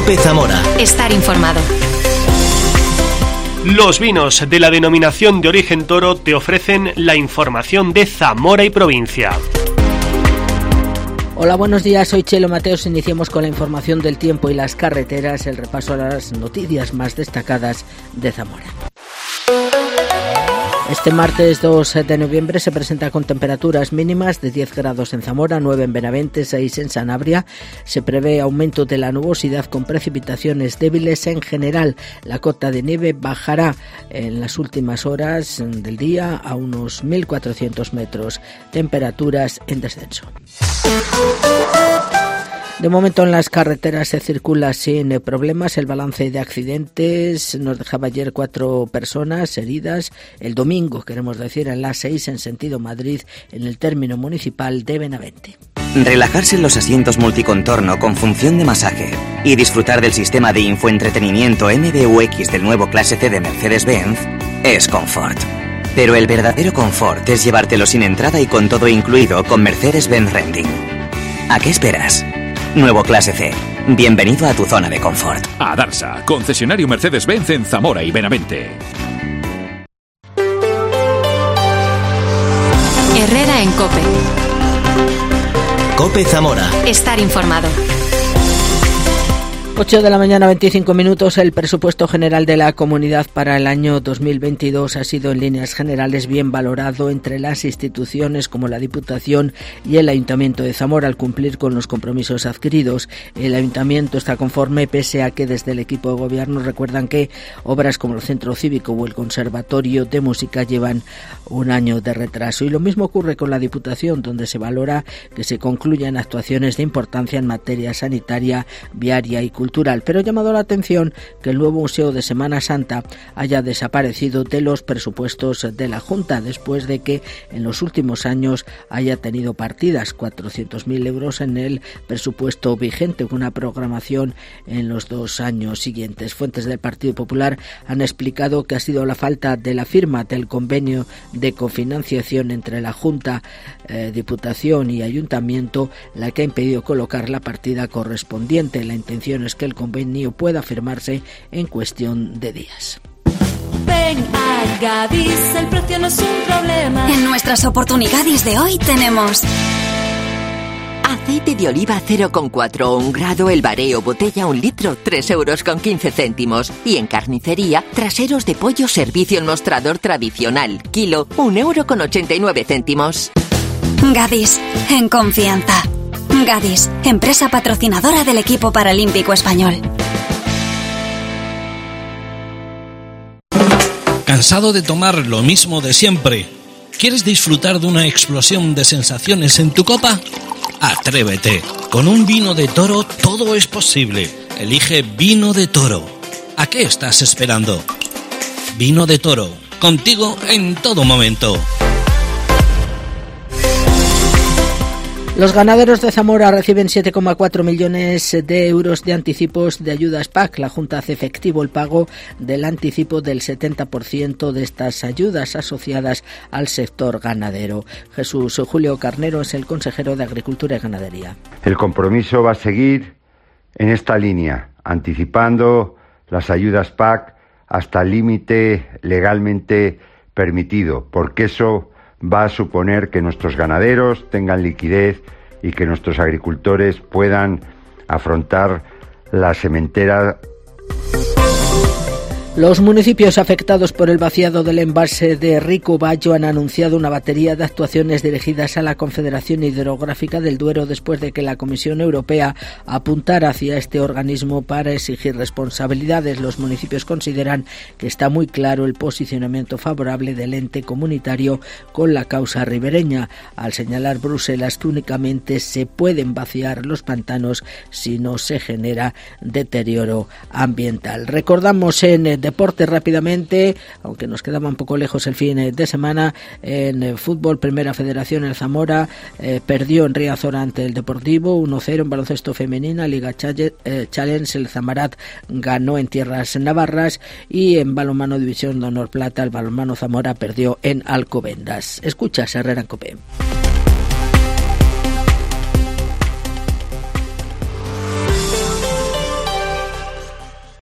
COPE Zamora. Estar informado. Los vinos de la denominación de origen Toro te ofrecen la información de Zamora y provincia. Hola, buenos días, soy Chelo Mateos. Iniciamos con la información del tiempo y las carreteras, el repaso a las noticias más destacadas de Zamora. Este martes 2 de noviembre se presenta con temperaturas mínimas de 10 grados en Zamora, 9 en Benavente, 6 en Sanabria. Se prevé aumento de la nubosidad con precipitaciones débiles en general. La cota de nieve bajará en las últimas horas del día a unos 1.400 metros. Temperaturas en descenso. De momento en las carreteras se circula sin problemas. El balance de accidentes nos dejaba ayer 4 personas heridas. El domingo, queremos decir, en la 6 en sentido Madrid, en el término municipal de Benavente. Relajarse en los asientos multicontorno con función de masaje y disfrutar del sistema de infoentretenimiento MBUX del nuevo Clase C de Mercedes-Benz es confort. Pero el verdadero confort es llevártelo sin entrada y con todo incluido con Mercedes-Benz Renting. ¿A qué esperas? Nuevo Clase C. Bienvenido a tu zona de confort. A Darsa, concesionario Mercedes-Benz en Zamora y Benavente. Herrera en COPE. COPE Zamora. Estar informado. 8 de la mañana, 25 minutos. El presupuesto general de la comunidad para el año 2022 ha sido en líneas generales bien valorado entre las instituciones como la Diputación y el Ayuntamiento de Zamora al cumplir con los compromisos adquiridos. El Ayuntamiento está conforme pese a que desde el equipo de gobierno recuerdan que obras como el Centro Cívico o el Conservatorio de Música llevan un año de retraso. Y lo mismo ocurre con la Diputación, donde se valora que se concluyan actuaciones de importancia en materia sanitaria, viaria y cultural. Pero ha llamado la atención que el nuevo Museo de Semana Santa haya desaparecido de los presupuestos de la Junta después de que en los últimos años haya tenido partidas 400.000 euros en el presupuesto vigente, con una programación en los 2 años siguientes. Fuentes del Partido Popular han explicado que ha sido la falta de la firma del convenio de cofinanciación entre la Junta, Diputación y Ayuntamiento la que ha impedido colocar la partida correspondiente. La intención es que el convenio pueda firmarse en cuestión de días. Ven a Gadis, el precio no es un problema. En nuestras oportunidades de hoy tenemos aceite de oliva 0,4 o 1 grado el bareo botella 1 litro, 3,15 €. Y en carnicería, traseros de pollo servicio en mostrador tradicional, kilo, 1,89 €. Gadis, en confianza. Gadis, empresa patrocinadora del equipo paralímpico español. ¿Cansado de tomar lo mismo de siempre? ¿Quieres disfrutar de una explosión de sensaciones en tu copa? Atrévete. Con un vino de Toro todo es posible. Elige Vino de Toro. ¿A qué estás esperando? Vino de Toro, contigo en todo momento. Los ganaderos de Zamora reciben 7,4 millones de euros de anticipos de ayudas PAC. La Junta hace efectivo el pago del anticipo del 70% de estas ayudas asociadas al sector ganadero. Jesús Julio Carnero es el consejero de Agricultura y Ganadería. El compromiso va a seguir en esta línea, anticipando las ayudas PAC hasta el límite legalmente permitido, porque eso va a suponer que nuestros ganaderos tengan liquidez y que nuestros agricultores puedan afrontar la sementera. Los municipios afectados por el vaciado del embalse de Rico Bayo han anunciado una batería de actuaciones dirigidas a la Confederación Hidrográfica del Duero después de que la Comisión Europea apuntara hacia este organismo para exigir responsabilidades. Los municipios consideran que está muy claro el posicionamiento favorable del ente comunitario con la causa ribereña, al señalar Bruselas que únicamente se pueden vaciar los pantanos si no se genera deterioro ambiental. Recordamos en deporte rápidamente, aunque nos quedaba un poco lejos el fin de semana, en fútbol, Primera Federación, el Zamora perdió en Riazor ante el Deportivo 1-0. En baloncesto femenina, Liga Challenge, el Zamarat ganó en tierras navarras, y en balonmano División de Honor Plata, el balonmano Zamora perdió en Alcobendas. Escuchas Herrera en COPE.